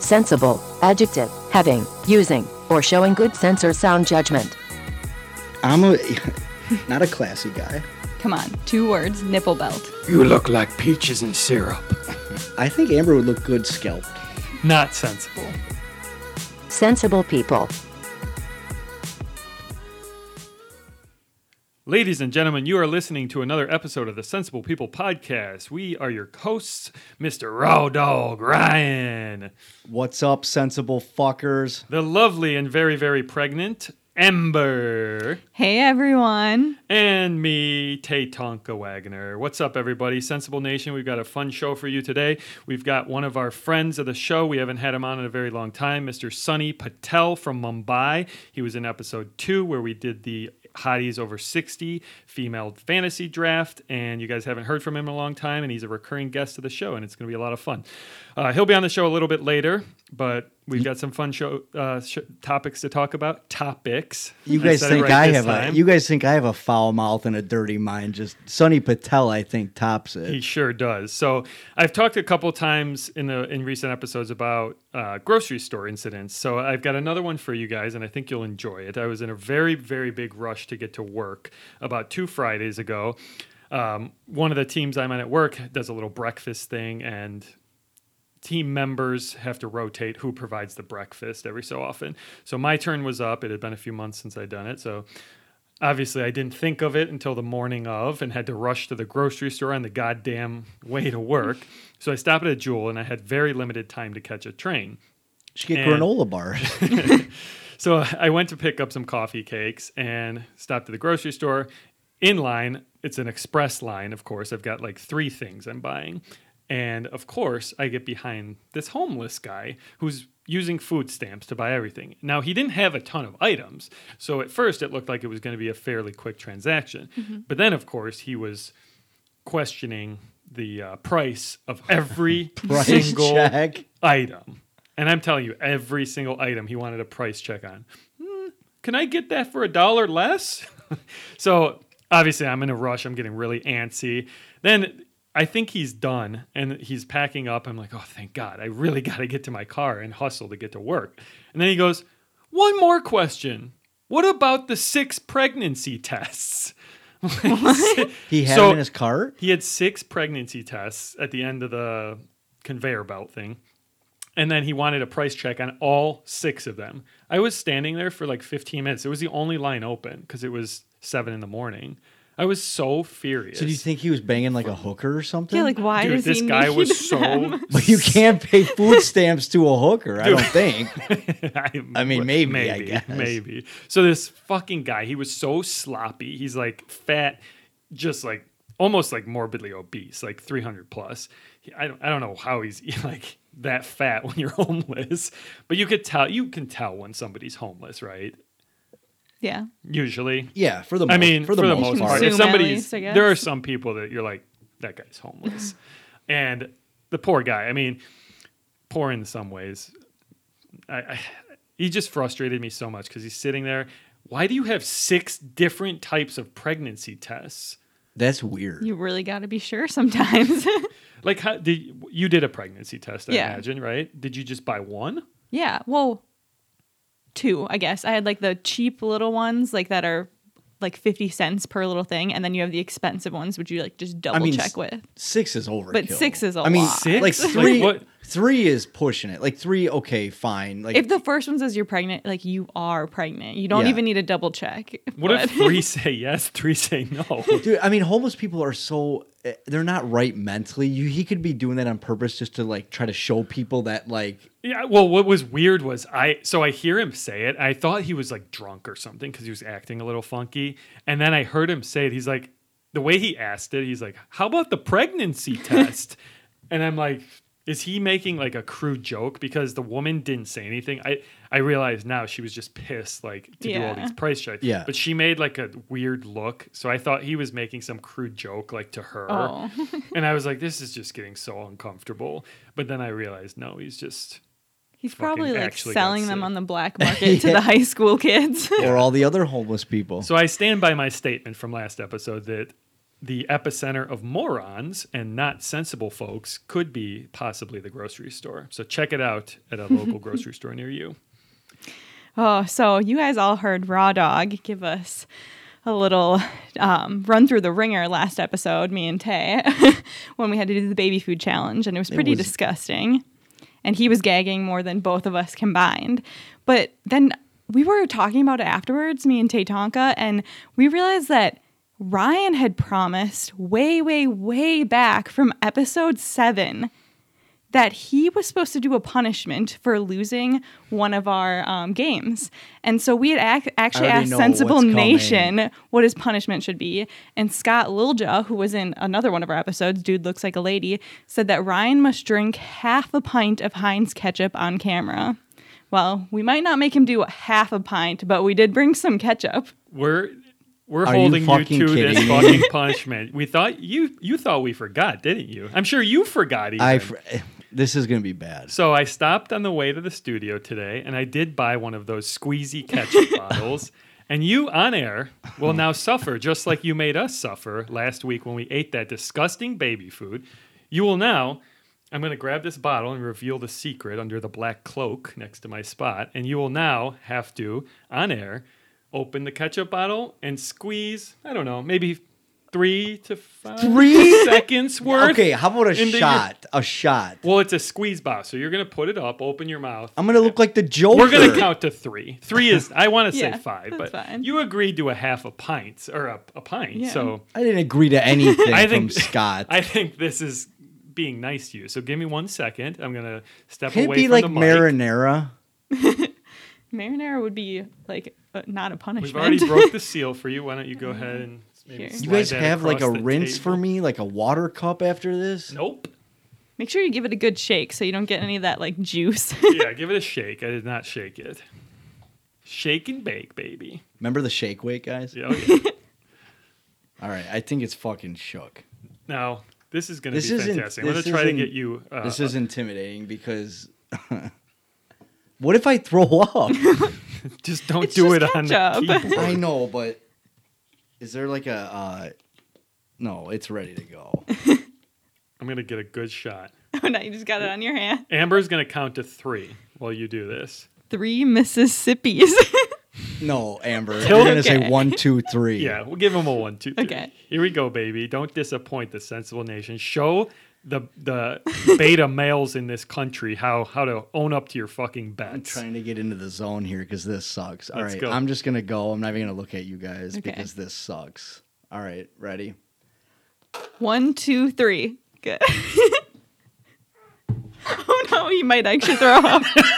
Sensible, adjective, having, using, or showing good sense or sound judgment. I'm not a classy guy. Come on, 2 words, nipple belt. You look like peaches and syrup. I think Amber would look good scalped. Not sensible. Sensible people. Ladies and gentlemen, you are listening to another episode of the Sensible People Podcast. We are your hosts, Mr. Raw Dog Ryan. What's up, sensible fuckers? The lovely and very, very pregnant Ember. Hey, everyone. And me, Tay Tonka Wagner. What's up, everybody? Sensible Nation, we've got a fun show for you today. We've got one of our friends of the show. We haven't had him on in a very long time, Mr. Sunny Patel from Mumbai. He was in episode 2 where we did the Hotties Over 60 female fantasy draft, and you guys haven't heard from him in a long time, and he's a recurring guest of the show, and it's going to be a lot of fun. He'll be on the show a little bit later, but we've got some fun topics to talk about. Topics. You guys think I have a foul mouth and a dirty mind? Just Sunny Patel, I think, tops it. He sure does. So I've talked a couple times in recent episodes about grocery store incidents. So I've got another one for you guys, and I think you'll enjoy it. I was in a very, very big rush to get to work about 2 Fridays ago. One of the teams I'm on at work does a little breakfast thing, and team members have to rotate who provides the breakfast every so often. So my turn was up. It had been a few months since I'd done it. So obviously I didn't think of it until the morning of and had to rush to the grocery store on the goddamn way to work. So I stopped at a Jewel, and I had very limited time to catch a train. You should get granola bars. So I went to pick up some coffee cakes and stopped at the grocery store. In line, it's an express line, of course. I've got like 3 things I'm buying. And of course, I get behind this homeless guy who's using food stamps to buy everything. Now, he didn't have a ton of items, so at first it looked like it was going to be a fairly quick transaction. Mm-hmm. But then, of course, he was questioning the price of every single item. And I'm telling you, every single item he wanted a price check on. Can I get that for $1 less? So obviously, I'm in a rush. I'm getting really antsy. Then I think he's done, and he's packing up. I'm like, oh, thank God. I really got to get to my car and hustle to get to work. And then he goes, one more question. What about the 6 pregnancy tests? He had them in his cart? He had 6 pregnancy tests at the end of the conveyor belt thing. And then he wanted a price check on all 6 of them. I was standing there for like 15 minutes. It was the only line open because it was 7 a.m. I was so furious. So do you think he was banging like a hooker or something? Yeah, like why does this he guy need was so... But you can't pay food stamps to a hooker, I don't think. I mean, maybe, I guess. Maybe. So this fucking guy, he was so sloppy. He's like fat, just like almost like morbidly obese, like 300 plus. I don't know how he's like that fat when you're homeless, but you can tell when somebody's homeless, right? Yeah. Usually. Yeah, for the most part. If somebody's, there are some people that you're like, that guy's homeless. And the poor guy, I mean, poor in some ways. He just frustrated me so much because he's sitting there. Why do you have 6 different types of pregnancy tests? That's weird. You really got to be sure sometimes. Like, you did a pregnancy test, I imagine, right? Did you just buy 1? Yeah. Well, 2, I guess. I had like the cheap little ones, like that are like 50 cents per little thing, and then you have the expensive ones, which you like just double check with. 6 is overkill. But 6 is a lot. I mean, 6? like 3. 3 is pushing it. Like 3, okay, fine. Like if the first one says you're pregnant, like you are pregnant. You don't even need a double check. What if 3 say yes, 3 say no? Dude, I mean, homeless people are so... They're not right mentally. He could be doing that on purpose just to like try to show people that like... Yeah, well, what was weird was I hear him say it. I thought he was like drunk or something because he was acting a little funky. And then I heard him say it. He's like, the way he asked it, he's like, how about the pregnancy test? And I'm like... Is he making like a crude joke? Because the woman didn't say anything. I realize now she was just pissed like to do all these price checks. Yeah. But she made like a weird look. So I thought he was making some crude joke like to her. Oh. And I was like, this is just getting so uncomfortable. But then I realized, no, he's probably like selling them on the black market to the high school kids. Or all the other homeless people. So I stand by my statement from last episode that the epicenter of morons and not sensible folks could be possibly the grocery store. So check it out at a local grocery store near you. Oh, so you guys all heard Raw Dog give us a little run through the ringer last episode, me and Tay, when we had to do the baby food challenge, and it was pretty disgusting. And he was gagging more than both of us combined. But then we were talking about it afterwards, me and Tay Tonka, and we realized that Ryan had promised way, way, way back from episode 7 that he was supposed to do a punishment for losing one of our games. And so we had actually asked Sensible Nation what his punishment should be. And Scott Lilja, who was in another one of our episodes, Dude Looks Like a Lady, said that Ryan must drink half a pint of Heinz ketchup on camera. Well, we might not make him do half a pint, but we did bring some ketchup. We're holding you to this fucking punishment. We thought you thought we forgot, didn't you? I'm sure you forgot even. This is going to be bad. So I stopped on the way to the studio today, and I did buy one of those squeezy ketchup bottles. And you, on air, will now suffer, just like you made us suffer last week when we ate that disgusting baby food. You will now... I'm going to grab this bottle and reveal the secret under the black cloak next to my spot. And you will now have to, on air, open the ketchup bottle and squeeze, I don't know, maybe 3 to 5 seconds worth. Okay, how about a shot? A shot. Well, it's a squeeze bottle. So you're going to put it up, open your mouth. I'm going to look like the Joker. We're going to count to 3. 3 is, I want to say 5, but fine. you agreed to a half a pint, or a pint. Yeah. So I didn't agree to anything from Scott. I think this is being nice to you. So give me 1 second. I'm going to step Can away it be from like the mic. marinara? Marinara would be like not a punishment. We've already broke the seal for you. Why don't you go ahead and maybe Here. slide You guys that have like a across the rinse table? for me, like a water cup after this? Nope. Make sure you give it a good shake so you don't get any of that like juice. Yeah, give it a shake. I did not shake it. Shake and bake, baby. Remember the shake weight, guys? Yeah, oh, yeah. All right, I think it's fucking shook. Now, this is going to This be isn't- fantastic. I'm going this to try to isn't- get you... This is intimidating because what if I throw up? Just don't It's do just it on the ketchup. keyboard. I know, but is there like a no, it's ready to go. I'm going to get a good shot. Oh, no, you just got it on your hand. Amber's going to count to 3 while you do this. 3 Mississippis. No, Amber. Kill- You're gonna say Okay. 1, 2, 3. Yeah, we'll give him a 1, 2, 3. Okay. Here we go, baby. Don't disappoint the Sensible Nation. Show the beta males in this country how to own up to your fucking I'm bets. trying to get into the zone here because this sucks. All Let's right, go. I'm just gonna go. I'm not even gonna look at you guys Okay. because this sucks. All right, ready? 1, 2, 3. Good. Oh no, you might actually throw up.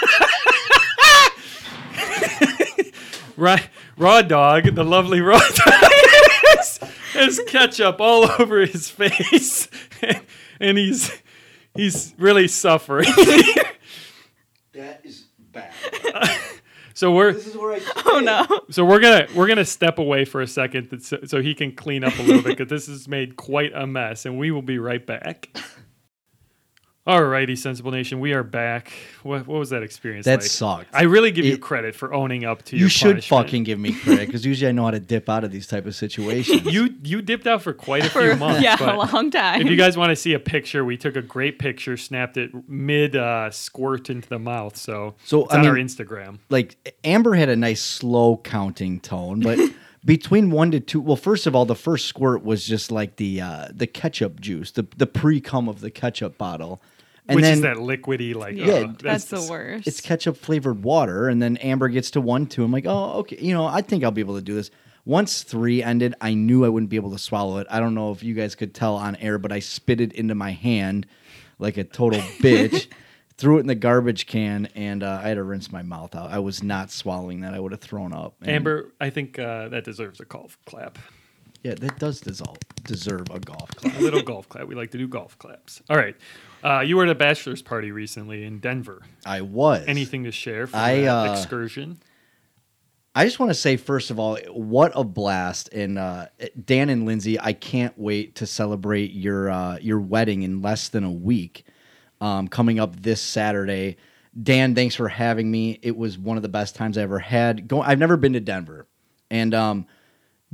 Raw Dog, the lovely Raw Dog, has ketchup all over his face, and he's really suffering. That is bad. So we're This is where I. Oh no. so we're gonna step away for a second so he can clean up a little bit because this has made quite a mess, and we will be right back. Alrighty, Sensible Nation, we are back. What was that experience That like? sucked. I really give you It- credit for owning up to You your should punishment. fucking give me credit because usually I know how to dip out of these type of situations. You dipped out for quite a For few months. yeah, but a long time. if you guys want to see a picture, we took a great picture, snapped it mid squirt into the mouth. So it's I on our mean, Instagram. like Amber had a nice slow counting tone, but between 1 to 2, well, first of all, the first squirt was just like the ketchup juice, the pre cum of the ketchup bottle, and Which then is that liquidy, like, yeah, that's the the worst. it's ketchup flavored water, and then Amber gets to 1, 2. I'm like, oh, okay, I think I'll be able to do this. Once 3 ended, I knew I wouldn't be able to swallow it. I don't know if you guys could tell on air, but I spit it into my hand like a total bitch. Threw it in the garbage can, and I had to rinse my mouth out. I was not swallowing that. I would have thrown up. And Amber, I think that deserves a golf clap. yeah, that does deserve a golf clap. A little golf clap. We like to do golf claps. All right. You were at a bachelor's party recently in Denver. I was. Anything to share from I, that excursion? I just want to say, first of all, what a blast. And Dan and Lindsay, I can't wait to celebrate your wedding in less than a week. Coming up this Saturday. Dan, thanks for having me. It was one of the best times I ever had. I've never been to Denver. And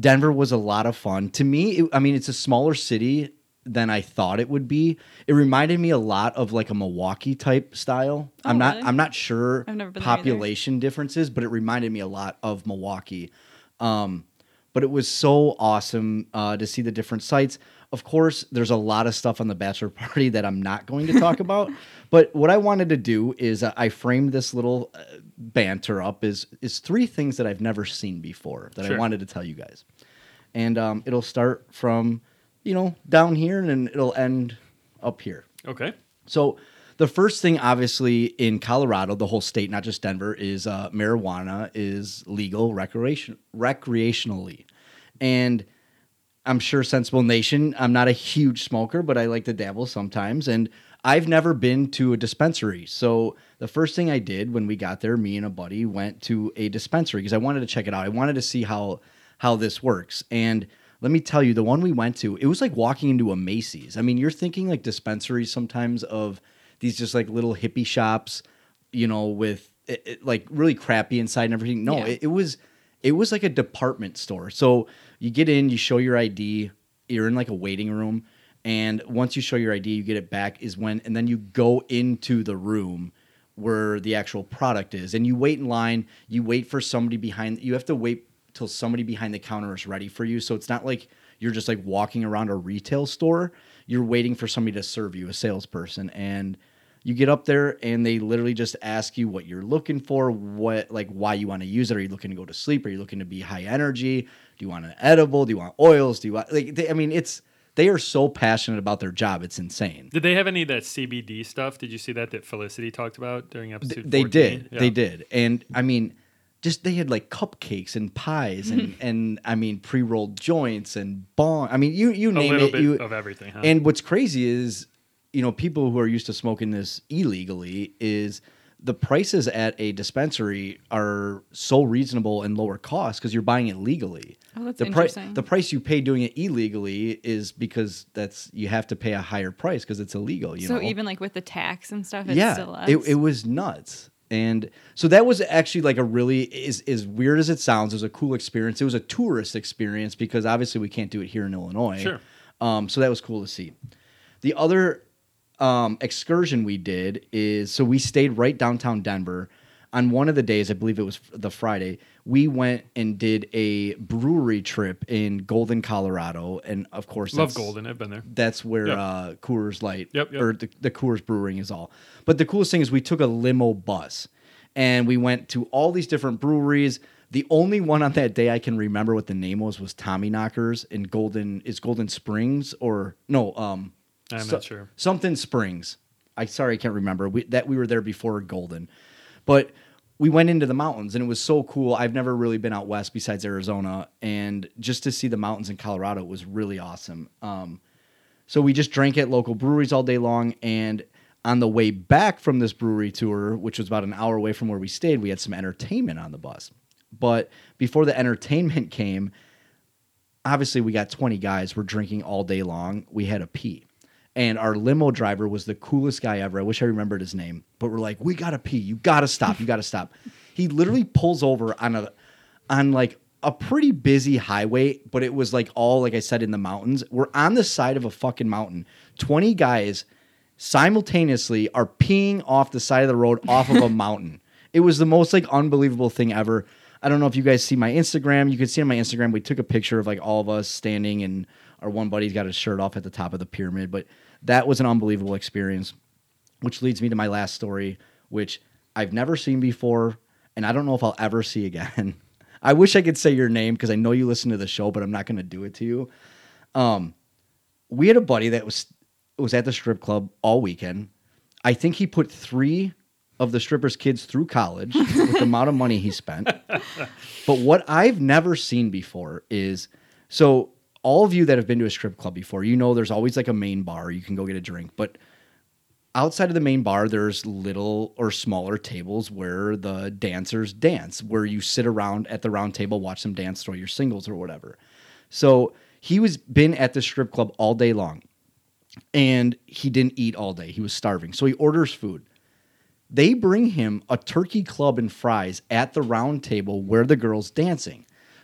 Denver was a lot of fun. To me, it's a smaller city than I thought it would be. It reminded me a lot of like a Milwaukee type style. Oh, I'm really? not sure I've never been there either. population differences, but it reminded me a lot of Milwaukee. But it was so awesome to see the different sites. Of course, there's a lot of stuff on the bachelor party that I'm not going to talk about. But what I wanted to do is I framed this little banter up is 3 things that I've never seen before that I Sure. wanted to tell you guys. And it'll start from, down here and then it'll end up here. Okay. So the first thing, obviously, in Colorado, the whole state, not just Denver, is marijuana is legal recreationally. And I'm sure Sensible Nation, I'm not a huge smoker, but I like to dabble sometimes. And I've never been to a dispensary. So the first thing I did when we got there, me and a buddy went to a dispensary because I wanted to check it out. I wanted to see how this works. And let me tell you, the one we went to, it was like walking into a Macy's. I mean, you're thinking like dispensaries sometimes of these just like little hippie shops, with like really crappy inside and everything. No, Yeah. it was like a department store. So you get in, you show your ID, you're in like a waiting room, and once you show your ID, you get it back and then you go into the room where the actual product is, and you wait in line, you wait for somebody you have to wait till somebody behind the counter is ready for you. So it's not like you're just like walking around a retail store. You're waiting for somebody to serve you, a salesperson, and you get up there and they literally just ask you what you're looking for, why you want to use it. Are you looking to go to sleep? Are you looking to be high energy? Do you want an edible? Do you want oils? Do you want they are so passionate about their job. It's insane. Did they have any of that CBD stuff? Did you see that Felicity talked about during episode 14? They did. Yeah. They did. And just they had like cupcakes and pies and pre-rolled joints and bong. You name A little it. bit of everything, huh? And what's crazy is, people who are used to smoking this illegally is the prices at a dispensary are so reasonable and lower cost because you're buying it legally. Oh, that's the interesting. The price you pay doing it illegally is because you have to pay a higher price because it's illegal. So even like with the tax and stuff, it's yeah, still less. it was nuts. And so that was actually like a really, as weird as it sounds, it was a cool experience. It was a tourist experience because obviously we can't do it here in Illinois. Sure. So that was cool to see. The other excursion we did is, so we stayed right downtown Denver. On one of the days, I believe it was the Friday, we went and did a brewery trip in Golden, Colorado. And of course, Love Golden. I've been there. that's where Yep. Coors Light Yep. or the Coors Brewing is all. But the coolest thing is we took a limo bus and we went to all these different breweries. The only one on that day I can remember what the name was Tommy Knockers in Golden Springs or no, I'm not sure. Something Springs. I can't remember. We were there before Golden. But we went into the mountains and it was so cool. I've never really been out west besides Arizona, and just to see the mountains in Colorado was really awesome. So we just drank at local breweries all day long, and on the way back from this brewery tour, which was about an hour away from where we stayed, we had some entertainment on the bus. But before the entertainment came, obviously we got 20 guys. We're drinking all day long. We had to pee. And our limo driver was the coolest guy ever. I wish I remembered his name. But we're like, we got to pee. You got to stop. You got to stop. He literally pulls over on like a pretty busy highway, but it was like all, like I said, in the mountains. We're on the side of a fucking mountain. 20 guys simultaneously are peeing off the side of the road off of a mountain. It was the most like unbelievable thing ever. I don't know if you guys see my Instagram. You can see on my Instagram, we took a picture of like all of us standing, and our one buddy's got his shirt off at the top of the pyramid. But that was an unbelievable experience, which leads me to my last story, which I've never seen before, and I don't know if I'll ever see again. I wish I could say your name because I know you listen to the show, but I'm not going to do it to you. We had a buddy that was at the strip club all weekend. I think he put 3 of the strippers' kids through college with the amount of money he spent. But what I've never seen before is, so all of you that have been to a strip club before, there's always like a main bar. You can go get a drink. But outside of the main bar, there's little or smaller tables where the dancers dance, where you sit around at the round table, watch them dance, throw your singles or whatever. So he been at the strip club all day long, and he didn't eat all day. He was starving. So he orders food. They bring him a turkey club and fries at the round table where the girl's dancing.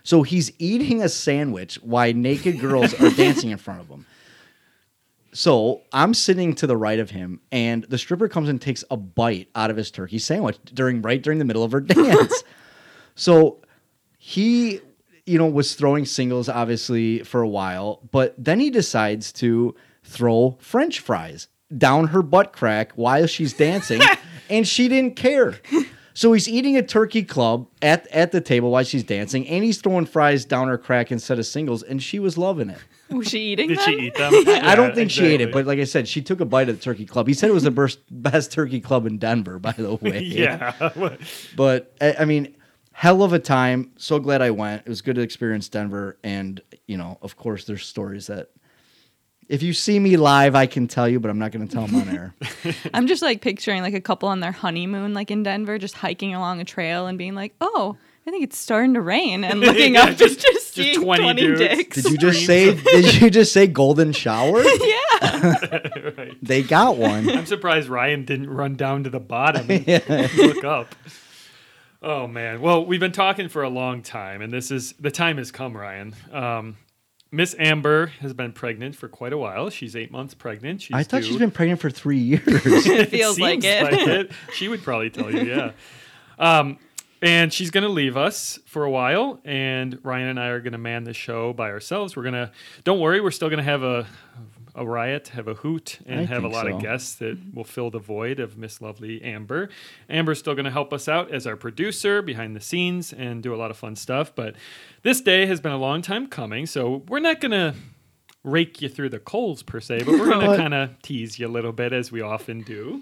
So he's eating a sandwich while naked girls are dancing in front of him. So I'm sitting to the right of him, and the stripper comes and takes a bite out of his turkey sandwich right during the middle of her dance. So he, was throwing singles obviously for a while, but then he decides to throw French fries down her butt crack while she's dancing, and she didn't care. So he's eating a turkey club at the table while she's dancing, and he's throwing fries down her crack instead of singles, and she was loving it. Was she eating Did them? she eat them? I don't think she ate it, but like I said, she took a bite of the turkey club. He said it was the best turkey club in Denver, by the way. Yeah. But, I mean, hell of a time. So glad I went. It was good to experience Denver. And, of course, there's stories that if you see me live, I can tell you, but I'm not going to tell them on air. I'm just like picturing like a couple on their honeymoon, like in Denver, just hiking along a trail and being like, oh, I think it's starting to rain, and looking Yeah, up just seeing 20 dudes. dicks. Did you just say golden shower? Yeah. Right. They got one. I'm surprised Ryan didn't run down to the bottom and look up. Oh, man. Well, we've been talking for a long time, and the time has come, Ryan. Miss Amber has been pregnant for quite a while. She's 8 months pregnant. I thought she's been pregnant for 3 years. It feels like seems it. She would probably tell you, yeah. And she's going to leave us for a while, and Ryan and I are going to man the show by ourselves. Don't worry, we're still going to have a riot, have a hoot, and I have a think lot so. of guests that will fill the void of Miss Lovely Amber. Amber's still going to help us out as our producer behind the scenes and do a lot of fun stuff. But this day has been a long time coming, so we're not going to rake you through the coals per se, but we're going to kind of tease you a little bit as we often do.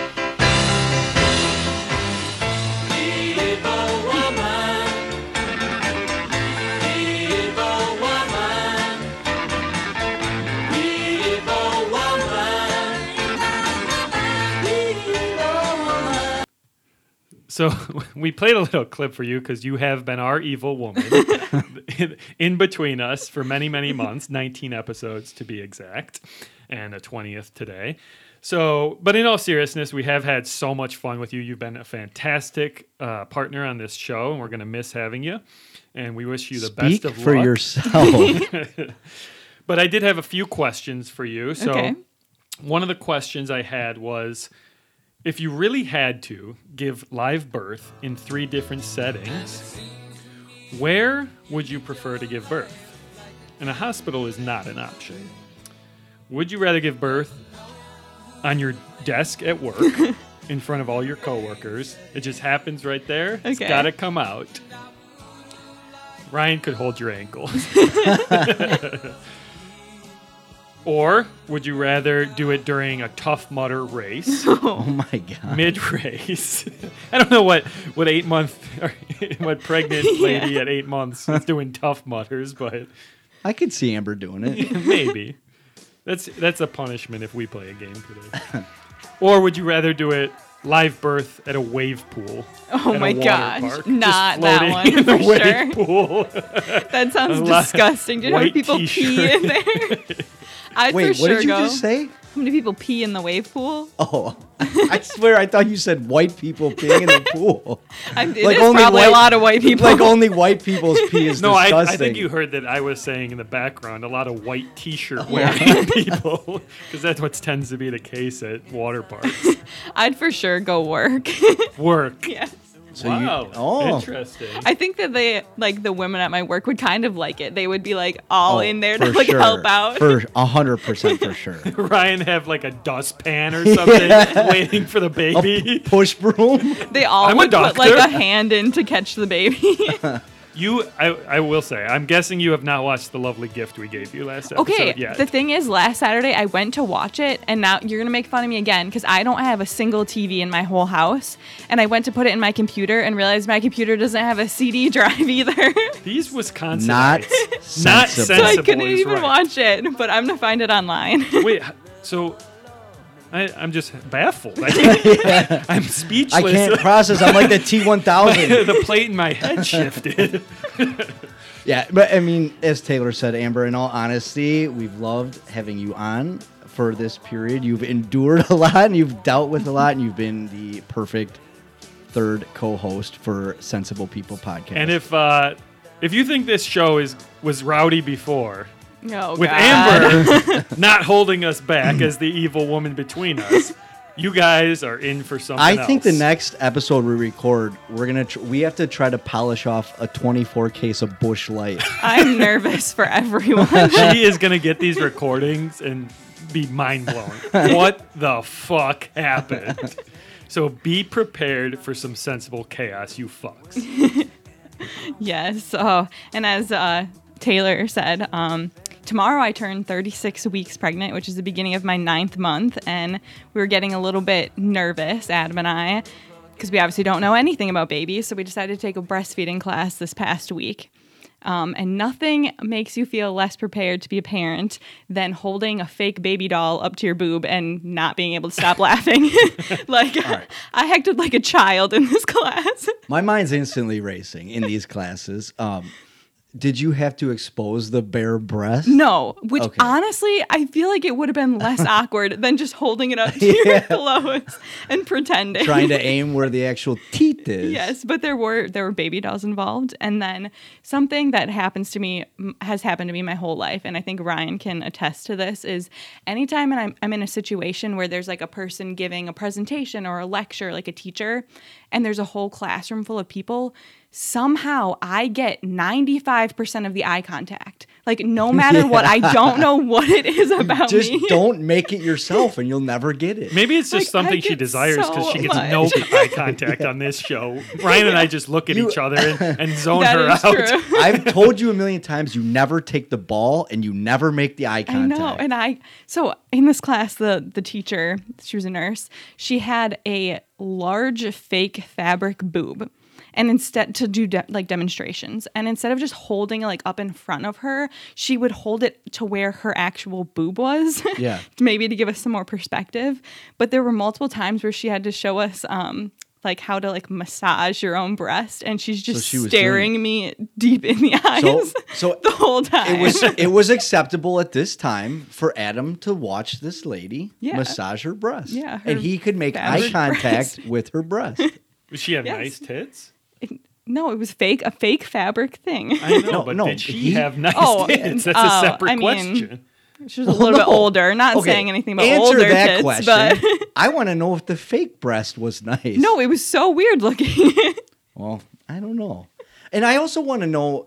So we played a little clip for you because you have been our evil woman in between us for many, many months, 19 episodes to be exact, and a 20th today. So, but in all seriousness, we have had so much fun with you. You've been a fantastic partner on this show, and we're going to miss having you. And we wish you the best of luck. Speak for yourself. But I did have a few questions for you. So Okay. one of the questions I had was, if you really had to give live birth in 3 different settings, where would you prefer to give birth? And a hospital is not an option. Would you rather give birth on your desk at work in front of all your coworkers? It just happens right there. It's Okay. got to come out. Ryan could hold your ankle. Or would you rather do it during a Tough Mudder race, Oh my God. mid-race? I don't know what what pregnant lady at 8 months is doing Tough Mudders, but I could see Amber doing it. maybe that's a punishment if we play a game today. Or would you rather do it live birth at a wave pool? Oh at a my water gosh. park? Not Just that floating one in the for wave sure. pool. That sounds A lot- disgusting. Do you know how many white people pee t-shirt. in there? I'd Wait, for what sure did you go. just say? How many people pee in the wave pool? Oh, I swear I thought you said white people peeing in the pool. It is Like only probably white- a lot of white people. Like only white people's pee is No, disgusting. I think you heard that I was saying in the background a lot of white T-shirt wearing people, because that's what tends to be the case at water parks. I'd for sure go work. Work. Yes. So Wow. Interesting. I think that the women at my work would kind of like it. They would be like all in there to for like sure. help out. For 100% for sure. Ryan have like a dustpan or something waiting for the baby. Push broom. They all I'm a would put like doctor. a hand in to catch the baby. I will say, I'm guessing you have not watched the lovely gift we gave you last episode Okay, yet. the thing is, last Saturday I went to watch it, and now you're gonna make fun of me again because I don't have a single TV in my whole house, and I went to put it in my computer and realized my computer doesn't have a CD drive either, These Wisconsinites. Not Not sensible. so I sensible couldn't is even right. watch it. But I'm gonna find it online. Wait, so I'm just baffled. I'm I speechless. can't process. I'm like the T1000. The plate in my head shifted. Yeah, but I mean, as Taylor said, Amber, in all honesty, we've loved having you on for this period. You've endured a lot, and you've dealt with a lot, and you've been the perfect third co-host for Sensible People podcast. And if If you think this show was rowdy before, Oh, with God. Amber not holding us back as the evil woman between us, you guys are in for something I think the else. next episode we record, we have to try to polish off a 24 case of Busch Light. I'm nervous for everyone. She is going to get these recordings and be mind blown. What the fuck happened? So be prepared for some sensible chaos, you fucks. Yes. Oh, and as Taylor said, tomorrow I turn 36 weeks pregnant, which is the beginning of my 9th month, and we were getting a little bit nervous, Adam and I, because we obviously don't know anything about babies, so we decided to take a breastfeeding class this past week. And nothing makes you feel less prepared to be a parent than holding a fake baby doll up to your boob and not being able to stop laughing. I acted like a child in this class. My mind's instantly racing in these classes. Did you have to expose the bare breast? No, which Okay. honestly, I feel like it would have been less awkward than just holding it up to your clothes and pretending. Trying to aim where the actual teeth is. Yes, but there were baby dolls involved, and then something that has happened to me my whole life, and I think Ryan can attest to this, is anytime I'm in a situation where there's like a person giving a presentation or a lecture, like a teacher, and there's a whole classroom full of people, somehow I get 95% of the eye contact. Like, no matter what, I don't know what it is about Just me. don't make it yourself and you'll never get it. Maybe it's just Like, I something she get desires because so she gets much. no eye contact on this show. Ryan and I just look at each other and zone That her is out. true. I've told you a million times, you never take the ball and you never make the eye I contact. know. And so in this class, the teacher, she was a nurse, she had a large fake fabric boob. And instead to do demonstrations, and instead of just holding it like up in front of her, she would hold it to where her actual boob was. Yeah. Maybe to give us some more perspective. But there were multiple times where she had to show us like how to like massage your own breast, and she's just she was staring me deep in the eyes So the whole time. it was acceptable at this time for Adam to watch this lady Yeah. massage her breast. Yeah, her and he could make eye fabric contact breast. with her breast. Does she have Yes. nice tits? No, it was a fake fabric thing. I know, No, but no, did she he- have nice Oh, tits? That's oh, a separate I mean, question. She was a little bit no. older. Not Okay, saying anything about answer older that tits, question. but I want to know if the fake breast was nice. no, it was so weird looking. Well, I don't know. And I also want to know.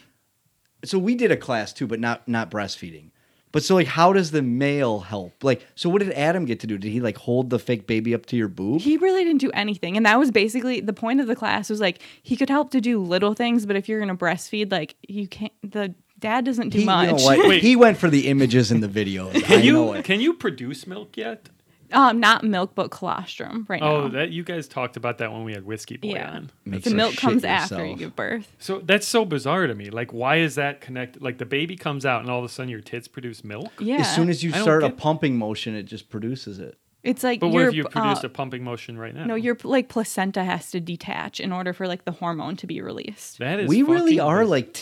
So we did a class too, but not breastfeeding. But so like, how does the male help? Like, so what did Adam get to do? Did he like hold the fake baby up to your boob? He really didn't do anything, and that was basically the point of the class. Was like he could help to do little things, but if you're gonna breastfeed, like you can't. The dad doesn't do much. You know what? Wait. He went for the images in the videos. I know it. Can you produce milk yet? Not milk, but colostrum right Oh, now. that you guys talked about that when we had Whiskey Boy Yeah. on. Makes The her milk shit comes after you yourself. give birth. So that's so bizarre to me. Like, why is that connected? Like, the baby comes out and all of a sudden your tits produce milk? Yeah. As soon as you I don't start a get that. pumping motion, it just produces it. it's like But what your if you produced a pumping motion right now? no, your like placenta has to detach in order for like the hormone to be released. That is We really fucking are bizarre. like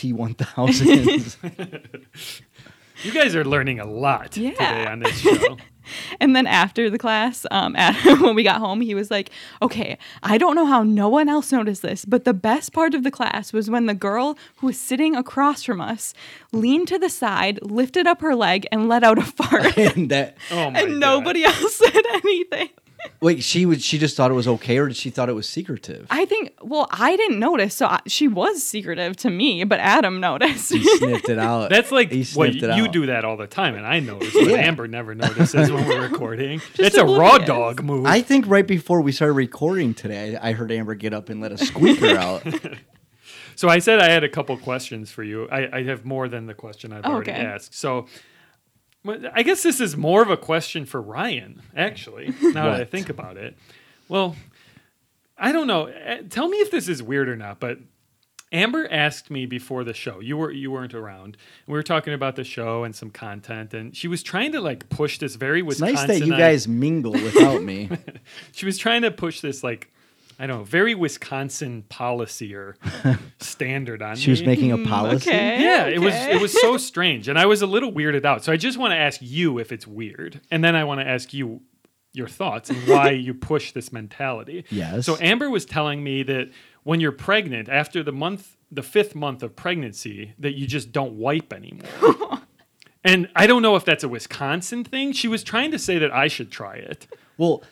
T1000s. You guys are learning a lot Yeah. today on this show. And then after the class, when we got home, he was like, okay, I don't know how no one else noticed this, but the best part of the class was when the girl who was sitting across from us leaned to the side, lifted up her leg, and let out a fart. and that Oh my And nobody else said anything. wait, she just thought it was okay, or did she thought it was secretive? I think, well, I didn't notice, so she was secretive to me, but Adam noticed. He sniffed it out. That's like He what sniffed it you out. do that all the time, and I notice, but Yeah. Amber never notices when we're recording. It's a raw oblivious. dog move. I think right before we started recording today, I heard Amber get up and let a squeaker out. So I said I had a couple questions for you. I have more than the question I've already Okay. asked. So well, I guess this is more of a question for Ryan, actually, now that I What? think about it. Well, I don't know. Tell me if this is weird or not, but Amber asked me before the show. You weren't around. We were talking about the show and some content, and she was trying to like push this very It's Wisconsin. nice that you guys mingle without me. She was trying to push this like I don't know, very Wisconsin policy or standard on She was me. making a policy. Okay. Yeah, it was so strange, and I was a little weirded out. So I just want to ask you if it's weird, and then I want to ask you your thoughts and why you push this mentality. Yes. So Amber was telling me that when you're pregnant, after the month the 5th month of pregnancy that you just don't wipe anymore. And I don't know if that's a Wisconsin thing. She was trying to say that I should try it. Well,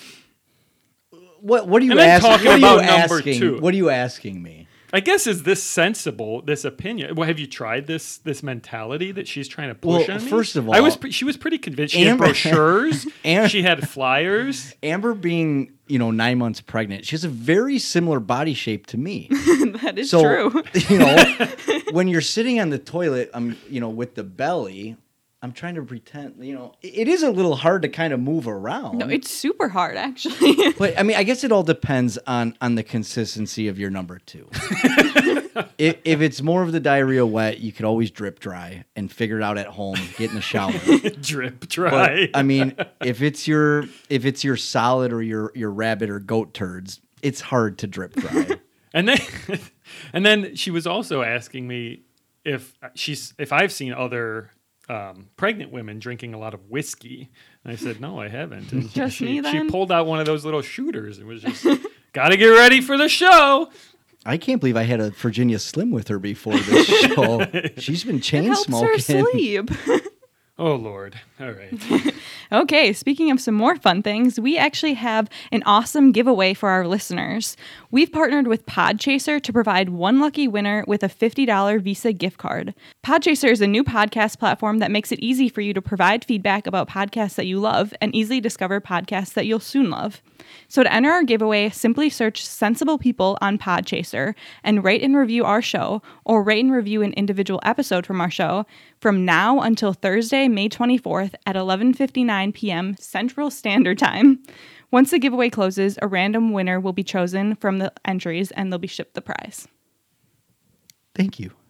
what are you And then asking? talking What are you about number asking? 2. What are you asking me? I guess, is this sensible, this opinion? Well, have you tried this mentality that she's trying to push Well, on me? first of I was all, she was pretty convinced. She had Amber- brochures. Amber- She had flyers. Amber being, 9 months pregnant, she has a very similar body shape to me. That is So, true. When you're sitting on the toilet, with the belly, I'm trying to pretend, it is a little hard to kind of move around. No, it's super hard, actually. But I guess it all depends on the consistency of your number 2. if it's more of the diarrhea wet, you could always drip dry and figure it out at home, get in the shower. Drip dry. But, if it's your solid or your rabbit or goat turds, it's hard to drip dry. And then she was also asking me if I've seen other pregnant women drinking a lot of whiskey. And I said, no, I haven't. And Just me, she then? pulled out one of those little shooters and was just, got to get ready for the show. I can't believe I had a Virginia Slim with her before this show. She's been chain Helps her smoking. sleep. Oh, Lord. All right. Okay, speaking of some more fun things, we actually have an awesome giveaway for our listeners. We've partnered with Podchaser to provide one lucky winner with a $50 Visa gift card. Podchaser is a new podcast platform that makes it easy for you to provide feedback about podcasts that you love and easily discover podcasts that you'll soon love. So to enter our giveaway, simply search Sensible People on Podchaser and rate and review our show, or rate and review an individual episode from our show from now until Thursday, May 24th at 11:59 p.m. Central Standard Time. Once the giveaway closes, a random winner will be chosen from the entries and they'll be shipped the prize. Thank you.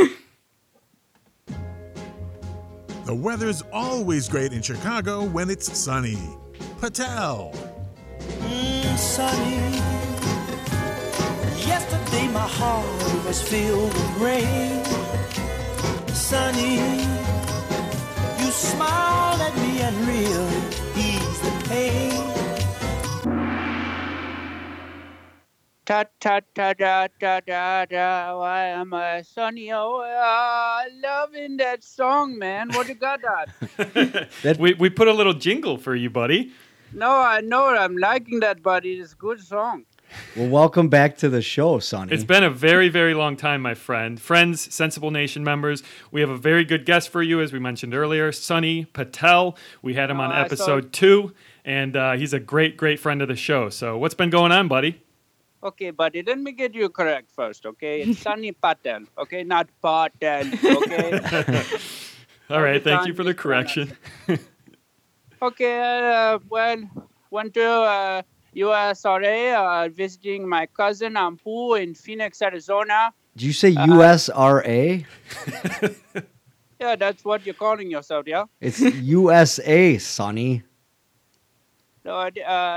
The weather's always great in Chicago when it's sunny. Patel. Sunny. Yesterday my heart was filled with rain. Sunny, you smiled at me and really eased the pain. Ta ta ta da da da da. Why am I sunny? Oh, loving that song, man. What you got that? We put a little jingle for you, buddy. No, I know. I'm liking that, buddy. It's a good song. Well, welcome back to the show, Sonny. It's been a very, very long time, my friend. Friends, Sensible Nation members, we have a very good guest for you, as we mentioned earlier, Sonny Patel. We had him on episode 2, and he's a great, great friend of the show. So what's been going on, buddy? Okay, buddy, let me get you correct first, okay? It's Sonny Patel, okay? Not Patel, okay? All right, thank you for the correction. Okay, went to USRA, visiting my cousin Ampu in Phoenix, Arizona. Did you say USRA? Yeah, that's what you're calling yourself, yeah? It's USA, Sonny. No,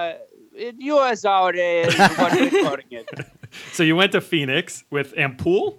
USRA is what we're calling it. So you went to Phoenix with Ampul?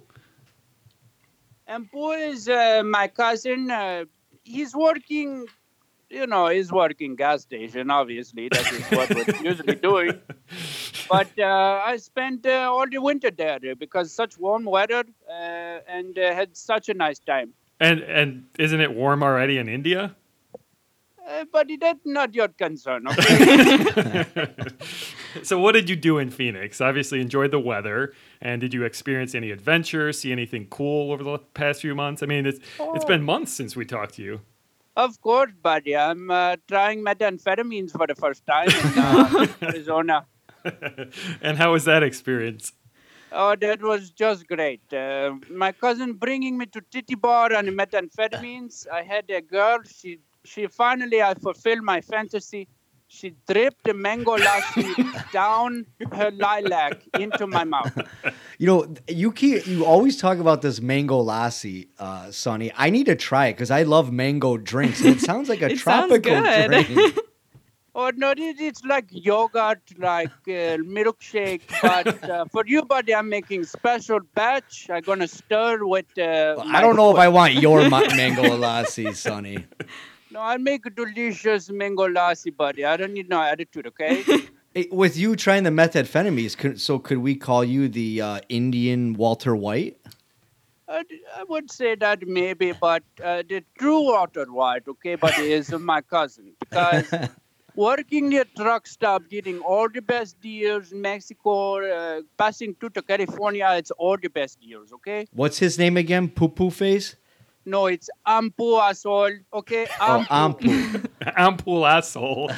Ampu is my cousin. He's working... he's working gas station, obviously. That is what we're usually doing. But I spent all the winter there because such warm weather and had such a nice time. And isn't it warm already in India? But that's not your concern, okay? So what did you do in Phoenix? Obviously enjoyed the weather. And did you experience any adventures, see anything cool over the past few months? I mean, it's been months since we talked to you. Of course, buddy. I'm trying methamphetamines for the first time in Arizona. And how was that experience? Oh, that was just great. My cousin bringing me to Titty Bar on the methamphetamines. I had a girl. She finally, I fulfilled my fantasy. She dripped the mango lassi down her lilac into my mouth. You always talk about this mango lassi, Sonny. I need to try it because I love mango drinks. And it sounds like a tropical drink. Oh, no, it's like yogurt, like milkshake. But for you, buddy, I'm making special batch. I'm going to stir with... I don't know if I want your mango lassi, Sonny. No, I'll make a delicious mango lassi, buddy. I don't need no attitude, okay? With you trying the methamphetamines, could we call you the Indian Walter White? I would say that maybe, but the true Walter White, okay, but he is my cousin. Because working near truck stop, getting all the best deals in Mexico, passing to California, it's all the best deals, okay? What's his name again? Poo Poo Face? No, it's Ampu asshole, okay? Oh, Ampu. Ampoule asshole.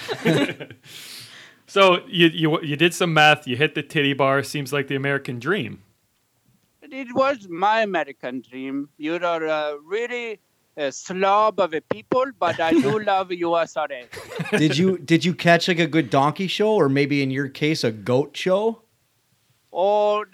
So you did some meth. You hit the titty bar. Seems like the American dream. It was my American dream. You're really a slob of a people, but I do love USRA. Did you catch like a good donkey show, or maybe in your case a goat show? Oh,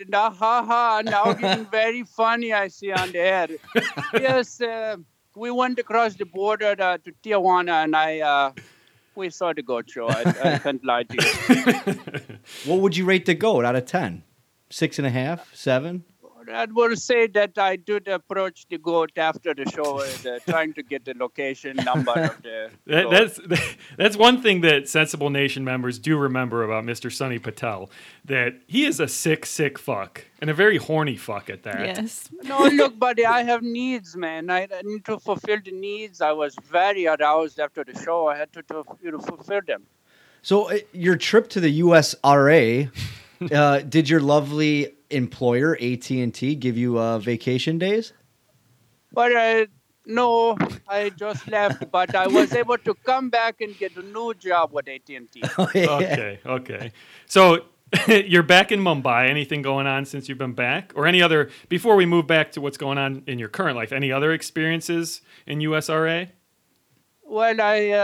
now getting very funny, I see on the air. Yes, we went across the border to Tijuana, and we saw the goat show. I can't lie to you. What would you rate the goat out of 10? 6.5, 7? I would say that I did approach the goat after the show, trying to get the location number of the goat. That's one thing that Sensible Nation members do remember about Mr. Sonny Patel, that he is a sick fuck, and a very horny fuck at that. Yes. No, look, buddy, I have needs, man. I need to fulfill the needs. I was very aroused after the show. I had to fulfill them. So your trip to the USRA, did your lovely employer AT&T give you vacation days? But no, I just left. But I was able to come back and get a new job with AT&T. Okay. So you're back in Mumbai. Anything going on since you've been back? Or any other, before we move back to what's going on in your current life, any other experiences in USRA? Well,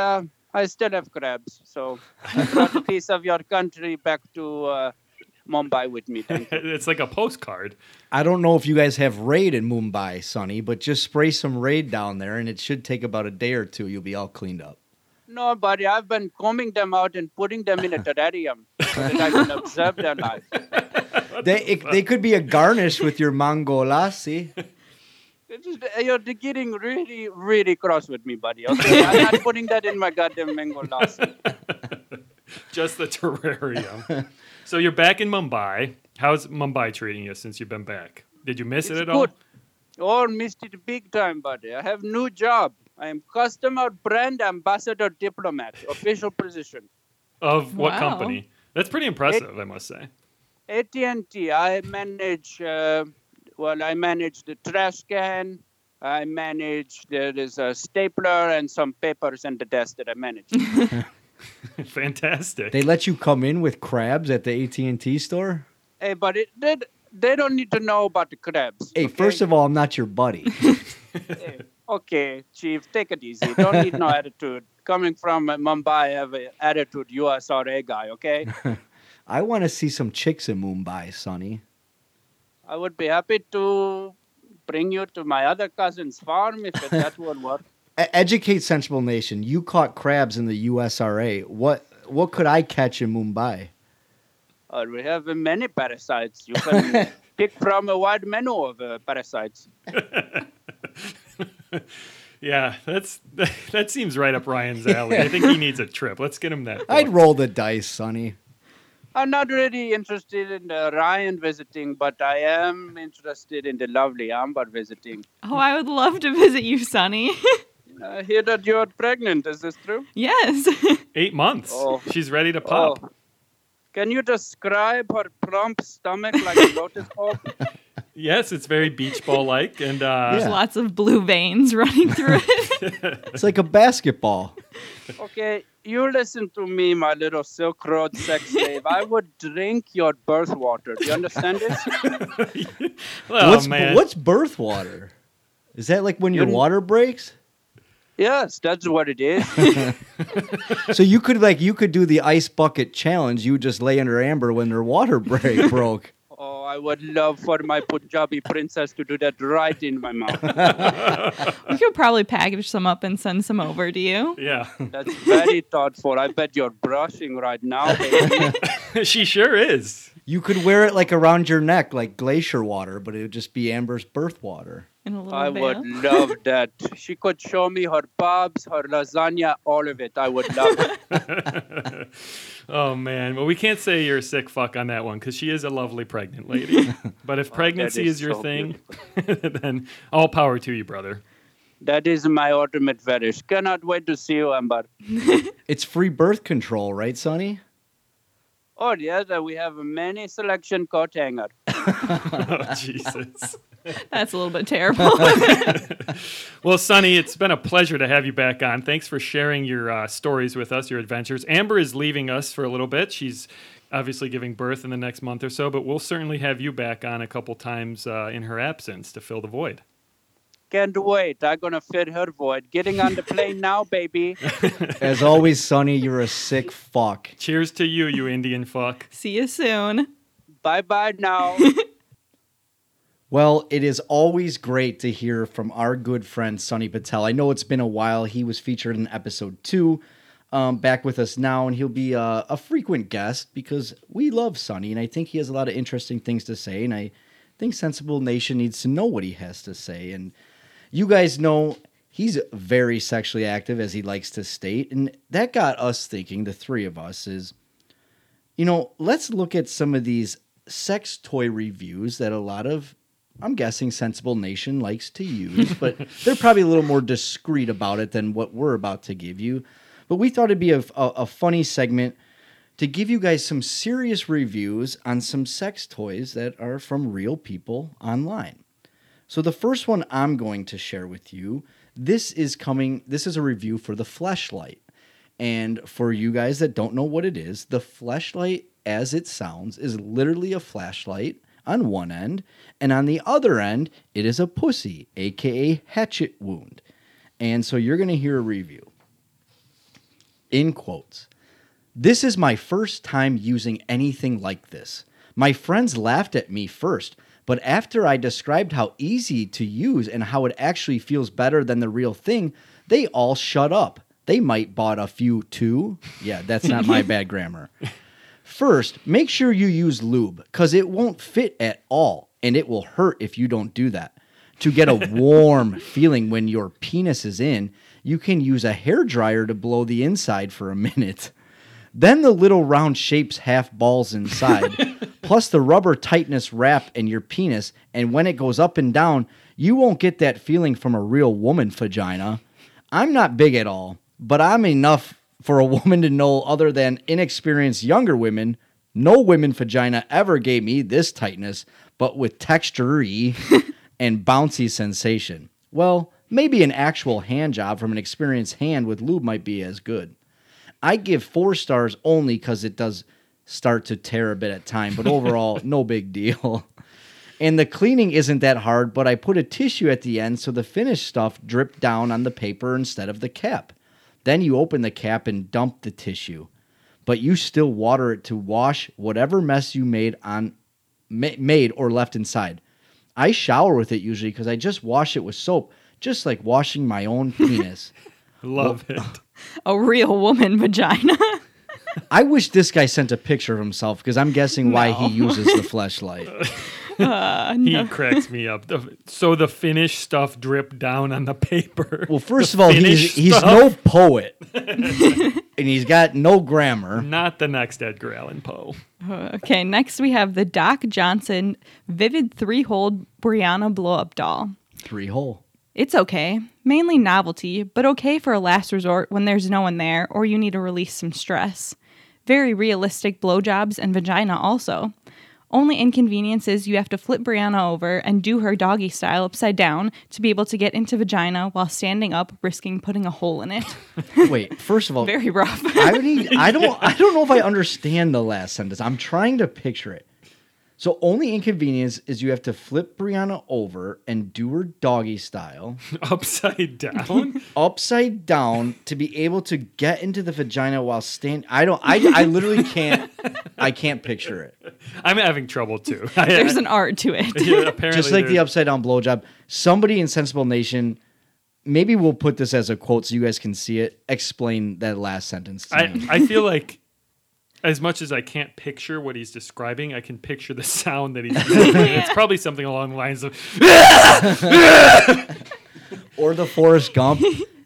I still have crabs. So I brought a piece of your country back to Mumbai with me. Thank you. It's like a postcard. I don't know if you guys have Raid in Mumbai, Sonny, but just spray some Raid down there, and it should take about a day or two. You'll be all cleaned up. No, buddy, I've been combing them out and putting them in a terrarium so that I can observe their life. They could be a garnish with your mango lassi. You're getting really, really cross with me, buddy. Okay, I'm not putting that in my goddamn mango lassi. Just the terrarium. So you're back in Mumbai. How's Mumbai treating you since you've been back? Did you miss it at all? Oh, missed it big time, buddy. I have new job. I am customer brand ambassador diplomat, official position. Of what Wow. company? That's pretty impressive, I must say. AT&T. I manage. I manage the trash can. I manage. There is a stapler and some papers and the desk that I manage. Fantastic. They let you come in with crabs at the AT&T store? Hey, but they don't need to know about the crabs. Hey, first of all, I'm not your buddy. Hey, okay, Chief, take it easy. Don't need no attitude. Coming from Mumbai, I have an attitude USRA guy, okay? I want to see some chicks in Mumbai, Sonny. I would be happy to bring you to my other cousin's farm if that would work. Educate Sensible Nation. You caught crabs in the USRA. What could I catch in Mumbai? We have many parasites. You can pick from a wide menu of parasites. Yeah, that seems right up Ryan's alley. I think he needs a trip. Let's get him that. I'd book. roll the dice, Sonny. I'm not really interested in Ryan visiting, but I am interested in the lovely Amber visiting. Oh, I would love to visit you, Sonny. I hear that you're pregnant. Is this true? Yes. 8 months. Oh. She's ready to pop. Oh. Can you describe her plump stomach like a lotus bulb? Yes, it's very beach ball like, and There's Yeah. lots of blue veins running through it. It's like a basketball. Okay, you listen to me, my little Silk Road sex slave. I would drink your birth water. Do you understand this? oh man, What's birth water? Is that like when your water breaks? Yes, that's what it is. So you could do the ice bucket challenge. You would just lay under Amber when her water broke. Oh, I would love for my Punjabi princess to do that right in my mouth. We could probably package some up and send some over to you. yeah, That's very thoughtful. I bet you're brushing right now, baby. she sure is. You could wear it like around your neck, like glacier water, but it would just be Amber's birth water. in a little I veil. would love that. She could show me her bobs, her lasagna, all of it. I would love it. Oh man, well we can't say you're a sick fuck on that one because she is a lovely pregnant lady. But if pregnancy is is your so thing, then all power to you, brother. That is my ultimate fetish. Cannot wait to see you, Amber. It's free birth control, right, Sonny? Oh, yes, we have a many selection coat hanger. Oh Jesus. That's a little bit terrible. Well, Sonny, it's been a pleasure to have you back on. Thanks for sharing your stories with us, your adventures. Amber is leaving us for a little bit. She's obviously giving birth in the next month or so, but we'll certainly have you back on a couple times in her absence to fill the void. Can't wait. I'm going to fit her void. Getting on the plane now, baby. As always, Sonny, you're a sick fuck. Cheers to you, you Indian fuck. See you soon. Bye-bye now. Well, it is always great to hear from our good friend Sonny Patel. I know it's been a while. He was featured in episode 2, back with us now, and he'll be a frequent guest because we love Sonny, and I think he has a lot of interesting things to say, and I think Sensible Nation needs to know what he has to say. And you guys know he's very sexually active, as he likes to state, and that got us thinking, the three of us, is, let's look at some of these sex toy reviews that a lot of, I'm guessing, Sensible Nation likes to use, but they're probably a little more discreet about it than what we're about to give you. But we thought it'd be a funny segment to give you guys some serious reviews on some sex toys that are from real people online. So the first one I'm going to share with you, this is a review for the Fleshlight. And for you guys that don't know what it is, the Fleshlight, as it sounds, is literally a flashlight on one end, and on the other end, it is a pussy, aka hatchet wound. And so you're going to hear a review. In quotes, "This is my first time using anything like this. My friends laughed at me first, but after I described how easy to use and how it actually feels better than the real thing, they all shut up. They might bought a few too." Yeah, that's not my bad grammar. "First, make sure you use lube, because it won't fit at all, and it will hurt if you don't do that. To get a warm feeling when your penis is in, you can use a hairdryer to blow the inside for a minute. Then the little round shapes half balls inside, plus the rubber tightness wrap in your penis, and when it goes up and down, you won't get that feeling from a real woman vagina. I'm not big at all, but I'm enough for a woman to know, other than inexperienced younger women, no women vagina ever gave me this tightness, but with texture-y and bouncy sensation. Well, maybe an actual hand job from an experienced hand with lube might be as good. I give 4 stars only because it does start to tear a bit at time, but overall, no big deal. And the cleaning isn't that hard, but I put a tissue at the end so the finished stuff dripped down on the paper instead of the cap. Then you open the cap and dump the tissue, but you still water it to wash whatever mess you made or left inside. I shower with it usually because I just wash it with soap, just like washing my own penis." Love it. A real woman vagina. I wish this guy sent a picture of himself because I'm guessing why he uses the Fleshlight. He cracks me up. So the finished stuff dripped down on the paper. Well, first of all, he's no poet, and he's got no grammar. Not the next Edgar Allan Poe. Okay, next we have the Doc Johnson Vivid 3-hole Brianna blow-up doll. 3-hole. It's okay, mainly novelty, but okay for a last resort when there's no one there or you need to release some stress. Very realistic blowjobs and vagina also. Only inconvenience is you have to flip Brianna over and do her doggy style upside down to be able to get into vagina while standing up, risking putting a hole in it. Wait, first of all, Very rough. I don't know if I understand the last sentence. I'm trying to picture it. So only inconvenience is you have to flip Brianna over and do her doggy style Upside down? upside down to be able to get into the vagina while standing. I literally can't. I can't picture it. I'm having trouble too. There's an art to it. Yeah, apparently Just like the there's- upside down blowjob. Somebody in Sensible Nation, maybe we'll put this as a quote so you guys can see it. Explain that last sentence to me. I feel like as much as I can't picture what he's describing, I can picture the sound that he's making. It's probably something along the lines of, Or the Forrest Gump.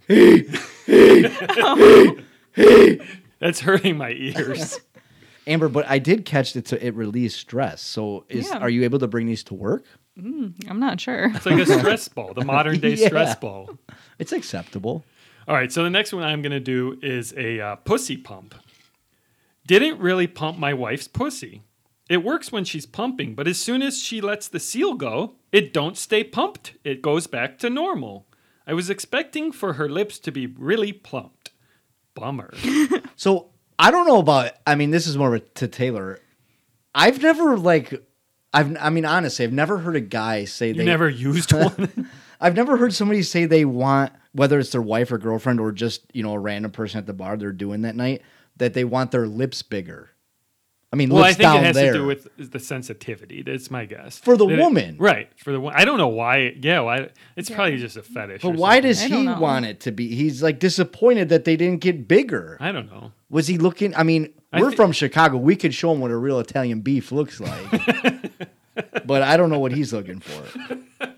that's hurting my ears. Amber, but I did catch that it released stress. So are you able to bring these to work? I'm not sure. It's like a stress ball, the modern day Yeah. stress ball. It's acceptable. All right, so the next one I'm going to do is a pussy pump. Didn't really pump my wife's pussy. It works when she's pumping, but as soon as she lets the seal go, it don't stay pumped. It goes back to normal. I was expecting for her lips to be really plumped. Bummer. So I don't know about. I mean, this is more to Taylor. I've never honestly, I've never heard a guy say You never used one? I've never heard somebody say they want, whether it's their wife or girlfriend or just a random person at the bar they're doing that night, that they want their lips bigger. I mean, Well, I lips think down it has there. to do with the sensitivity. That's my guess. For the That woman. Right. For the woman. I don't know why. Yeah, it's probably just a fetish. But or why something. does I he don't know. want it to be? He's like disappointed that they didn't get bigger. I don't know. Was he looking? I mean, we're from Chicago. We could show him what a real Italian beef looks like. But I don't know what he's looking for.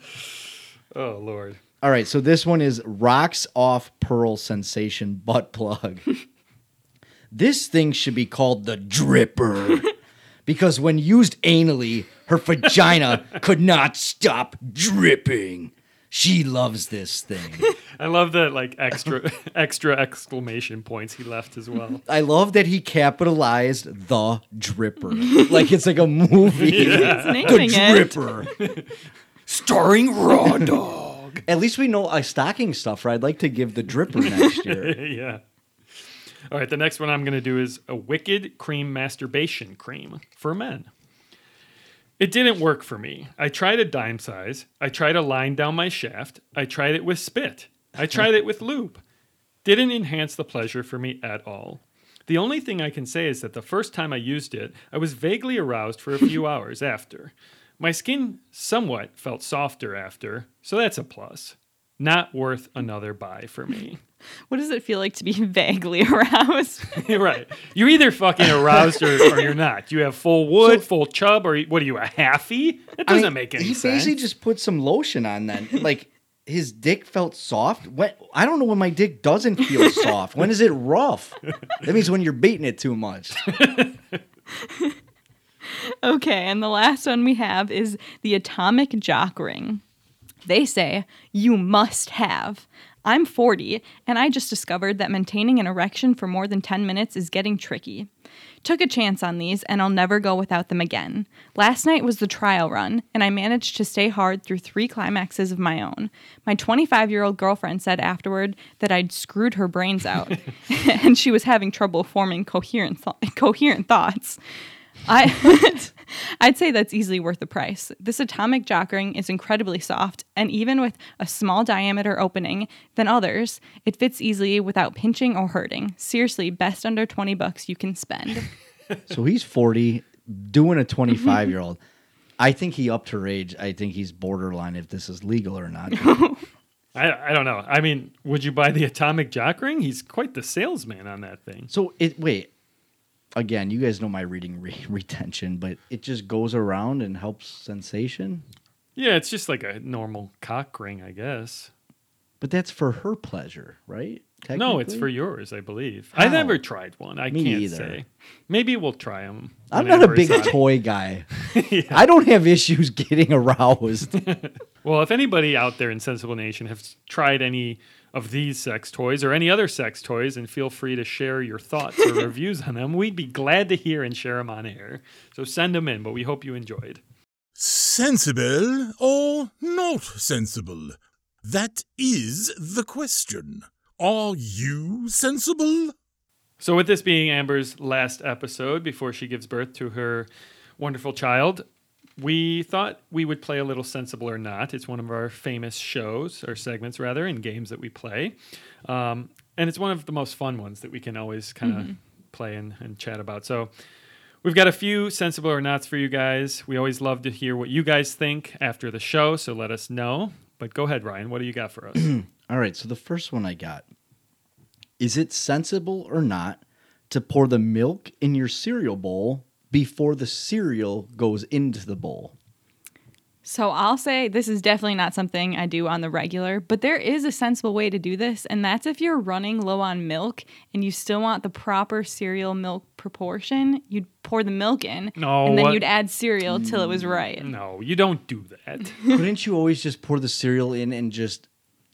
Oh, Lord. All right, so this one is Rocks Off Pearl Sensation Butt Plug. This thing should be called the Dripper because when used anally, her vagina could not stop dripping. She loves this thing. I love the extra exclamation points he left as well. I love that he capitalized the Dripper. Like it's like a movie. He's The naming it. Dripper. Starring Raw Dog. At least we know a stocking stuffer. I'd like to give the Dripper next year. Yeah. All right, the next one I'm going to do is a Wicked Cream Masturbation Cream for men. It didn't work for me. I tried a dime size. I tried a line down my shaft. I tried it with spit. I tried it with lube. Didn't enhance the pleasure for me at all. The only thing I can say is that the first time I used it, I was vaguely aroused for a few hours after. My skin somewhat felt softer after, so that's a plus. Not worth another buy for me. What does it feel like to be vaguely aroused? Right. You're either fucking aroused or you're not. You have full wood, full chub, or what are you, a halfie? That doesn't make any he sense. He basically just put some lotion on then. Like his dick felt soft. I don't know when my dick doesn't feel soft. When is it rough? That means when you're beating it too much. Okay, and the last one we have is the Atomic Jock Ring. They say, you must have. I'm 40, and I just discovered that maintaining an erection for more than 10 minutes is getting tricky. Took a chance on these, and I'll never go without them again. Last night was the trial run, and I managed to stay hard through 3 climaxes of my own. My 25-year-old girlfriend said afterward that I'd screwed her brains out, and she was having trouble forming coherent thoughts. I'd say that's easily worth the price. This Atomic Jock Ring is incredibly soft, and even with a small diameter opening than others, it fits easily without pinching or hurting. Seriously, best under $20 you can spend. So he's 40, doing a 25-year-old. I think he upped her age. I think he's borderline if this is legal or not. I don't know. I mean, would you buy the Atomic Jock Ring? He's quite the salesman on that thing. So wait. Again, you guys know my reading retention, but it just goes around and helps sensation. Yeah, it's just like a normal cock ring, I guess. But that's for her pleasure, right? No, it's Technically? for yours, I believe. How? I've never tried one. I Me can't either. say. Maybe we'll try them. I'm not a big toy guy. I don't have issues getting aroused. Well, if anybody out there in Sensible Nation has tried any of these sex toys or any other sex toys, and feel free to share your thoughts or reviews on them, we'd be glad to hear and share them on air. So send them in, but we hope you enjoyed. Sensible or not sensible? That is the question. Are you sensible? So with this being Amber's last episode before she gives birth to her wonderful child, we thought we would play a little Sensible or Not. It's one of our famous shows, or segments rather, in games that we play. And it's one of the most fun ones that we can always kind of play and chat about. So we've got a few Sensible or Nots for you guys. We always love to hear what you guys think after the show, so let us know. But go ahead, Ryan. What do you got for us? All right, so the first one I got. Is it sensible or not to pour the milk in your cereal bowl before the cereal goes into the bowl. So I'll say this is definitely not something I do on the regular, but there is a sensible way to do this, and that's if you're running low on milk and you still want the proper cereal milk proportion, you'd pour the milk in, No, and then what? you'd add cereal till it was right. No, you don't do that. Couldn't you always just pour the cereal in and just,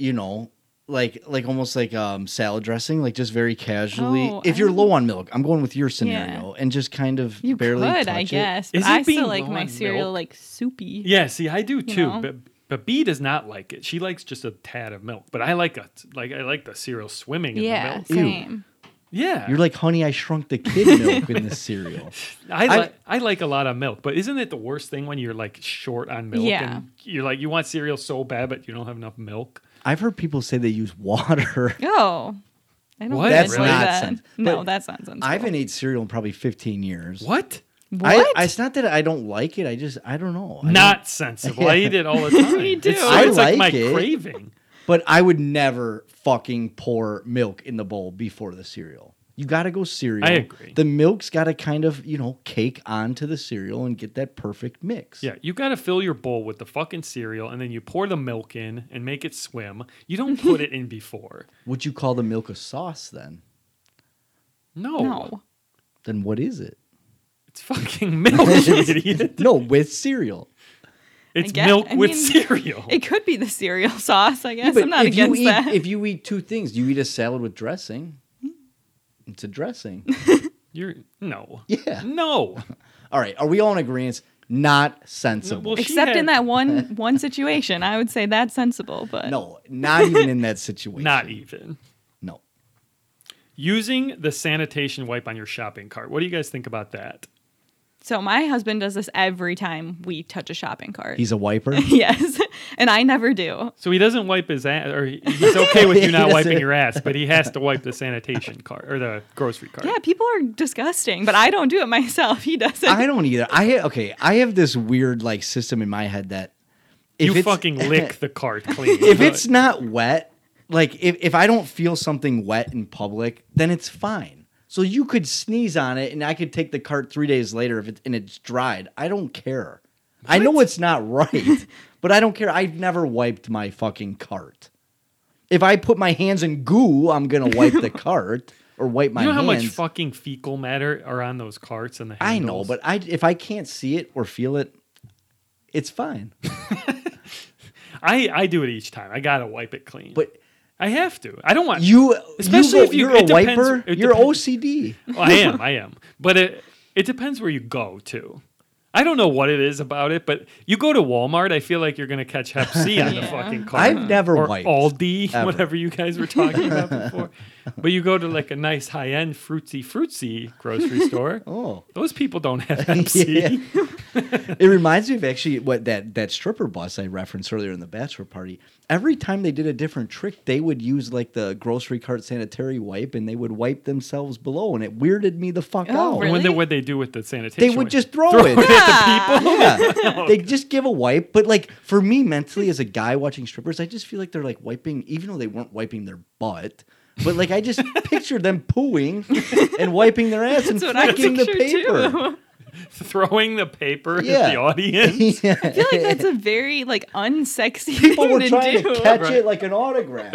like almost like salad dressing, like just very casually? Oh, If you're low on milk, I'm going with your scenario, and just kind of You barely could, touch I it. guess, but Is it I being still like low my on cereal milk? like soupy. Yeah, see, I do too, know? but B does not like it. She likes just a tad of milk, but I like the cereal swimming in the Yeah, milk. same. Yeah, You're like Honey, I Shrunk the Kid milk in the cereal. I like a lot of milk, but isn't it the worst thing when you're like short on milk? Yeah. And you're like, you want cereal so bad, but you don't have enough milk. I've heard people say they use water. Oh, I don't What? think That's I like not that. sense- No, but that's not sensible. I haven't ate cereal in probably 15 years. What? What? It's not that I don't like it. I don't know. Not sensible. I eat it all the time. Me too. It's, I it's like my like it. craving. But I would never fucking pour milk in the bowl before the cereal. You got to go cereal. I agree. The milk's got to kind of, cake onto the cereal and get that perfect mix. Yeah, you got to fill your bowl with the fucking cereal, and then you pour the milk in and make it swim. You don't put it in before. Would you call the milk a sauce then? No. Then what is it? It's fucking milk, you idiot. No, with cereal. It's guess- milk I with mean, cereal. It could be the cereal sauce, I guess. But I'm not if you against eat, that. If you eat two things, you eat a salad with dressing. It's a dressing. No. Yeah. No. All right. Are we all in agreement? Not sensible. Well, she Except in had- that one situation, I would say that's sensible. But No, not even in that situation. Not even. No. Using the sanitation wipe on your shopping cart. What do you guys think about that? So my husband does this every time we touch a shopping cart. He's a wiper. Yes, and I never do. So he doesn't wipe his ass, or he's okay with you He not wiping doesn't. your ass, but he has to wipe the sanitation cart or the grocery cart. Yeah, people are disgusting, but I don't do it myself. He does it. I don't either. I have this weird like system in my head that if You it's, fucking lick the cart clean. if it's not wet, like if I don't feel something wet in public, then it's fine. So you could sneeze on it, and I could take the cart 3 days later and it's dried. I don't care. I know it's not right, but I don't care. I've never wiped my fucking cart. If I put my hands in goo, I'm gonna wipe the cart or wipe my you know hands. how much fucking fecal matter are on those carts and the I handles? know, but if I can't see it or feel it, it's fine. I do it each time. I gotta wipe it clean. But I have to. I don't want especially if you're a it depends- wiper, it you're depends- OCD. Well, I am. But it depends where you go too. I don't know what it is about it, but you go to Walmart, I feel like you're gonna catch Hep C on the Yeah. fucking cart. I've never or wiped. Aldi, ever. whatever you guys were talking about before. But you go to like a nice high end fruitsy grocery store. Oh. Those people don't have Hep C. Yeah. It reminds me of actually what that stripper bus I referenced earlier in the bachelor party. Every time they did a different trick, they would use like the grocery cart sanitary wipe and they would wipe themselves below, and it weirded me the fuck Oh, out. really? What they do with the sanitation? They would wipe? just throw it. at the people. Yeah. They just give a wipe. But like for me mentally as a guy watching strippers, I just feel like they're like wiping, even though they weren't wiping their butt. But like I just picture them pooing and wiping their ass and That's what I flicking the picture paper. too. Throwing the paper Yeah. at the audience. Yeah. I feel like that's a very like unsexy People thing were to trying do. to catch Right. it like an autograph.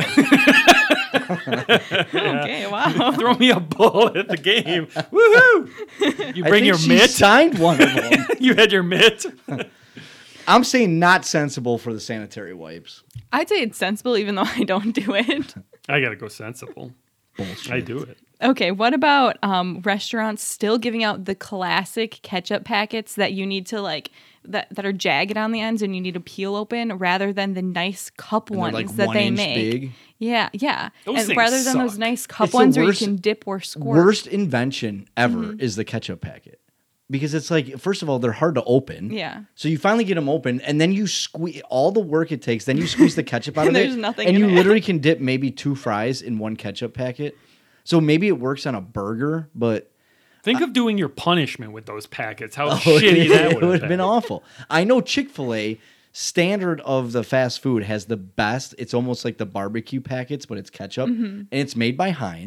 Okay, wow. Throw me a ball at the game. Woohoo! You I bring think your she mitt. signed one of them. You had your mitt. I'm saying not sensible for the sanitary wipes. I'd say it's sensible even though I don't do it. I gotta go sensible. Bullshit. I do it. Okay, what about restaurants still giving out the classic ketchup packets that you need to like that are jagged on the ends and you need to peel open rather than the nice cup And they're, ones like, that 1 they inch make? big. Yeah, yeah. Those and things rather than those suck. nice cup It's the ones where worst- you can dip or squirt. Worst invention ever is the ketchup packet. Because it's like, first of all, they're hard to open. Yeah. So you finally get them open, and then you squeeze all the work it takes. Then you squeeze the ketchup out of And it. there's nothing and in you it. literally can dip maybe 2 fries in one ketchup packet. So maybe it works on a burger, but Think of doing your punishment with those packets. How shitty that it would would have been awful. I know Chick-fil-A, standard of the fast food, has the best. It's almost like the barbecue packets, but it's ketchup, and it's made by Heinz.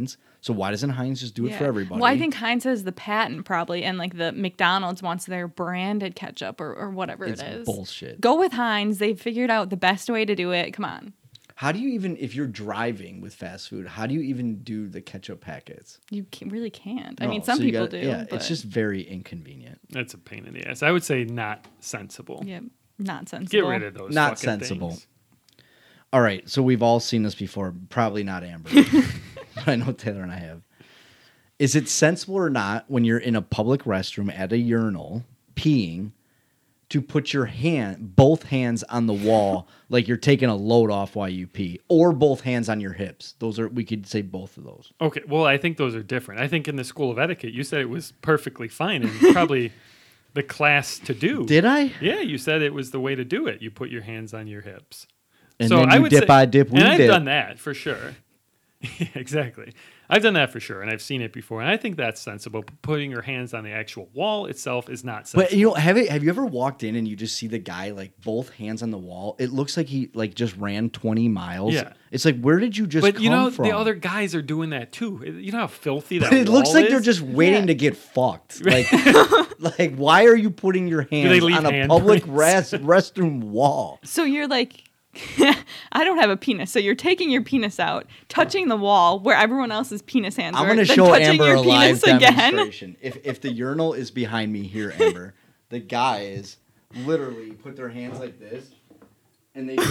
So why doesn't Heinz just do it for Yeah. everybody? Well, I think Heinz has the patent probably, and like the McDonald's wants their branded ketchup or whatever it's it is. bullshit. Go with Heinz. They've figured out the best way to do it. Come on. How do you even, if you're driving with fast food, how do you even do the ketchup packets? You really can't. I No, mean, some so you people gotta- do. Yeah, but, it's just very inconvenient. That's a pain in the ass. I would say not sensible. yeah, not sensible. Get rid of those. Not fucking sensible. things. All right, so we've all seen this before. Probably not Amber, but I know Taylor and I have. Is it sensible or not when you're in a public restroom at a urinal peeing to put your both hands on the wall like you're taking a load off while you pee, or both hands on your hips? We could say both of those. Okay, well, I think those are different. I think in the school of etiquette, you said it was perfectly fine and probably the class to do. Did I? Yeah, you said it was the way to do it. You put your hands on your hips. And then you dip, I dip, we and I've dip. done that for sure. Exactly. I've done that for sure, and I've seen it before, and I think that's sensible. Putting your hands on the actual wall itself is not sensible. But you know, have you ever walked in and you just see the guy like both hands on the wall? It looks like he like just ran 20 miles. Yeah. It's like, where did you just But come you know, from? the other guys are doing that too. You know how filthy that But it looks wall like is? they're just waiting Yeah. to get fucked. Like, like why are you putting your they hands leave on a public handprints? restroom wall? So you're like, I don't have a penis. So you're taking your penis out, touching the wall where everyone else's penis hands I'm were, going to then show touching Amber your a live penis again. demonstration. If the urinal is behind me here, Amber, the guys literally put their hands like this, and they.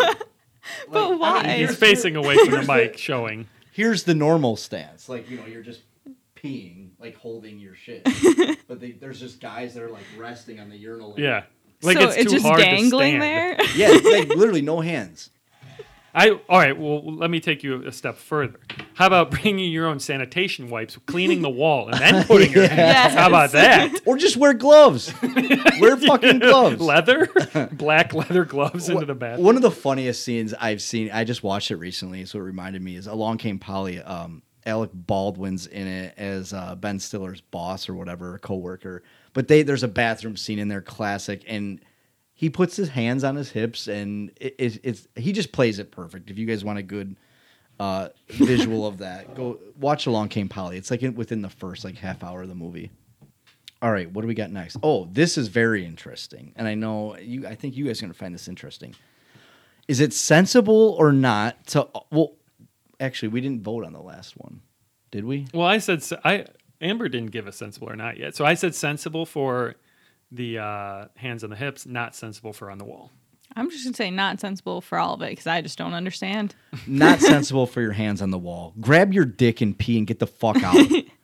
But why? He's facing away from the mic, showing. Here's the normal stance. Like, you know, you're just peeing, like holding your shit. But there's just guys that are like resting on the urinal. Like, Yeah. Like so it's it's too just hard dangling to stand. there. Yeah, it's like literally no hands. All right, well, let me take you a step further. How about bringing your own sanitation wipes, cleaning the wall, and then putting your hands? Yes. How about that? Or just wear gloves. Wear fucking gloves. Leather? Black leather gloves into the bathroom. One of the funniest scenes I've seen, I just watched it recently, so it reminded me, is Along Came Polly. Alec Baldwin's in it as Ben Stiller's boss or whatever, a coworker. But there's a bathroom scene in there, classic, and he puts his hands on his hips, and he just plays it perfect. If you guys want a good visual of that, go watch Along Came Polly. It's like within the first like half hour of the movie. All right, what do we got next? Oh, this is very interesting, and I think you guys are going to find this interesting. Is it sensible or not to? Well, actually, we didn't vote on the last one, did we? Well, I said Amber didn't give a sensible or not yet. So I said sensible for the hands on the hips, not sensible for on the wall. I'm just going to say not sensible for all of it because I just don't understand. Not sensible for your hands on the wall. Grab your dick and pee and get the fuck out.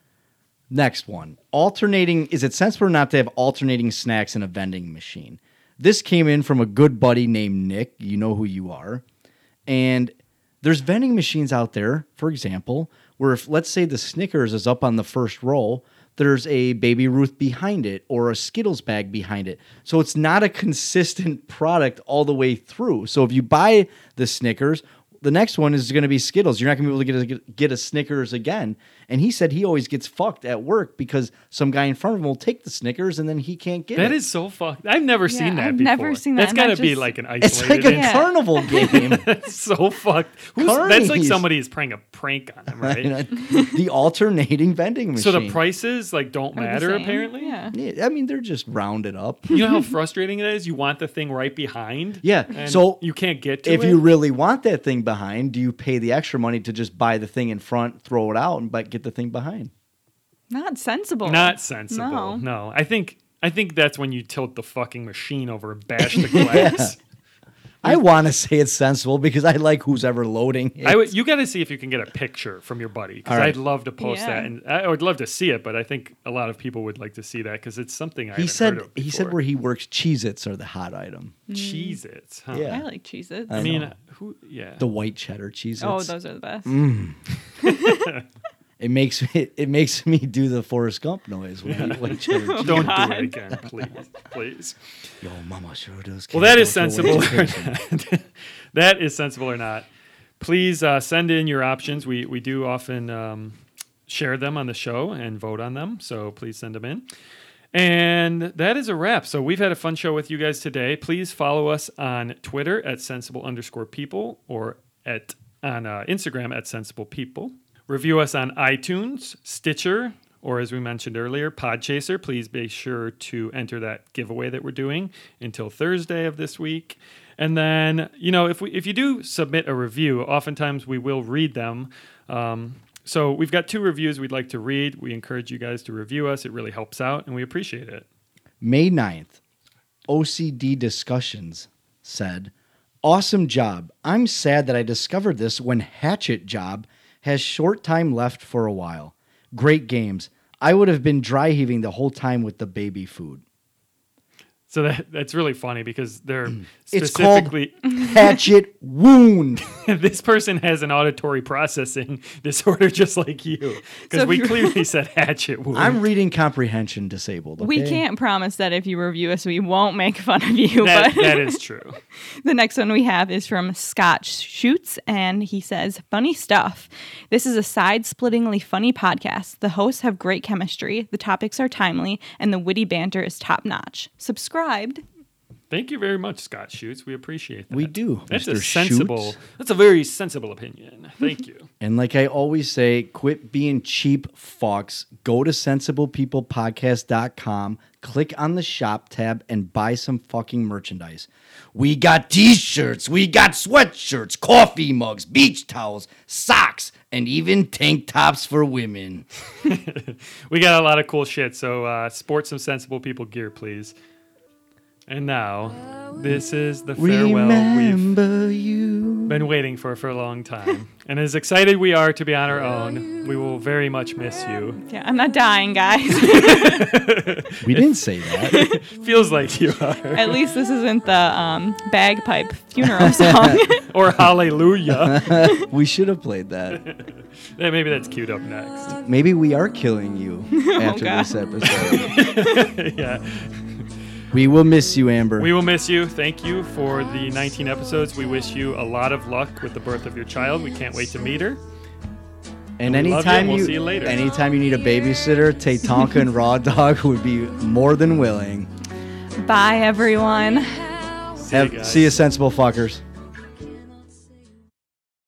Next one. Is it sensible or not to have alternating snacks in a vending machine? This came in from a good buddy named Nick. You know who you are. And there's vending machines out there, for example, where if, let's say, the Snickers is up on the first row, there's a Baby Ruth behind it or a Skittles bag behind it. So it's not a consistent product all the way through. So if you buy the Snickers, the next one is going to be Skittles. You're not going to be able to get a Snickers again. And he said he always gets fucked at work because some guy in front of him will take the Snickers and then he can't get it. That is so fucked. I've never seen that I've before. never seen that, That's and got that to be just- like an It's isolated like a Yeah. carnival game. That's so fucked. That's like Carnies. somebody is playing a prank on him, right? The alternating vending machine. So the prices don't Are the matter same. apparently. Yeah. Yeah, I mean, they're just rounded up. You know how frustrating it is? You want the thing right behind. Yeah, And so you can't get to if it. you really want that thing behind, do you pay the extra money to just buy the thing in front, throw it out, and get the thing behind? Not sensible. Not sensible. No. No. I think that's when you tilt the fucking machine over and bash the glass. I want to say it's sensible because I like who's ever loading it. You got to see if you can get a picture from your buddy because All right. I'd love to post Yeah. that, and I would love to see it. But I think a lot of people would like to see that because it's something I He haven't said heard of he said before. where he works, Cheez-Its are the hot item. Cheez-Its. Huh? Yeah. I like Cheez-Its. I I mean, know. who? Yeah. The white cheddar Cheez-Its. Oh, those are the best. It makes me do the Forrest Gump noise when I eat white cheddar Cheez-Its. Don't do it again, please. Yo, mama sure does. Well, that is care about sensible your or education. not. That is sensible or not. Please send in your options. We do often share them on the show and vote on them, so please send them in. And that is a wrap. So we've had a fun show with you guys today. Please follow us on Twitter at sensible_people or on Instagram at sensible people. Review us on iTunes, Stitcher, or as we mentioned earlier, Podchaser. Please be sure to enter that giveaway that we're doing until Thursday of this week. And then, if you do submit a review, oftentimes we will read them. So we've got 2 reviews we'd like to read. We encourage you guys to review us. It really helps out, and we appreciate it. May 9th, OCD Discussions said, awesome job. I'm sad that I discovered this when Hatchet Job has short time left for a while. Great games. I would have been dry heaving the whole time with the baby food. So that's really funny because they're It's called specifically Hatchet Wound. this person has an auditory processing disorder just like you because So we if you- clearly said hatchet wound. I'm reading comprehension disabled. We okay? can't promise that if you review us, we won't make fun of you. that But is true. the next one we have is from Scott Shoots, and he says, funny stuff. This is a side-splittingly funny podcast. The hosts have great chemistry, the topics are timely, and the witty banter is top-notch. Subscribed. Thank you very much, Scott Shoots. We appreciate that. We do, That's Mr. a sensible. Shoots. That's a very sensible opinion. Thank you. And like I always say, quit being cheap fucks. Go to sensiblepeoplepodcast.com, click on the shop tab, and buy some fucking merchandise. We got t-shirts, we got sweatshirts, coffee mugs, beach towels, socks, and even tank tops for women. We got a lot of cool shit. So sport some sensible people gear, please. And now, this is the farewell we've Remember you. been waiting for a long time. And as excited we are to be on our own, we will very much miss you. Yeah, I'm not dying, guys. We didn't say that. Feels like you are. At least this isn't the bagpipe funeral song. Or hallelujah. We should have played that. Maybe that's queued up next. Maybe we are killing you after God. this episode. Yeah. We will miss you, Amber. We will miss you. Thank you for the 19 episodes. We wish you a lot of luck with the birth of your child. We can't wait to meet her. And we love you, anytime and we'll you, see you later. anytime you need a babysitter, Tatanka and Raw Dog would be more than willing. Bye, everyone. See you guys. See you, sensible fuckers.